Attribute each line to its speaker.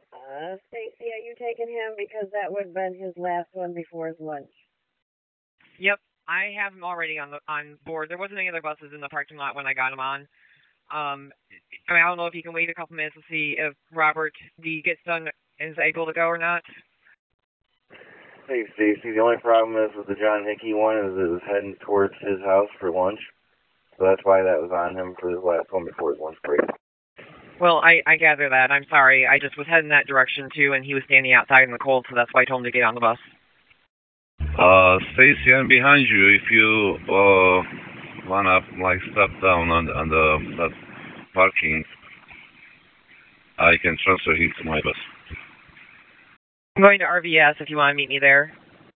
Speaker 1: Stacy, are you taking him? Because that would have been his last one before his lunch.
Speaker 2: Yep, I have him already on board. There wasn't any other buses in the parking lot when I got him on. I mean, I don't know if you can wait a couple minutes to see if Robert D gets done and is able to go or not.
Speaker 3: Hey, Stacy, the only problem is with the John Hickey one is it was heading towards his house for lunch. So that's why that was on him for his last one before his lunch break.
Speaker 2: Well, I gather that. I'm sorry. I just was heading that direction too, and he was standing outside in the cold, so that's why I told him to get on the bus.
Speaker 4: Stacy, I'm behind you. If you wanna step down on that parking, I can transfer him to my bus.
Speaker 2: I'm going to RVS if you want to meet me there.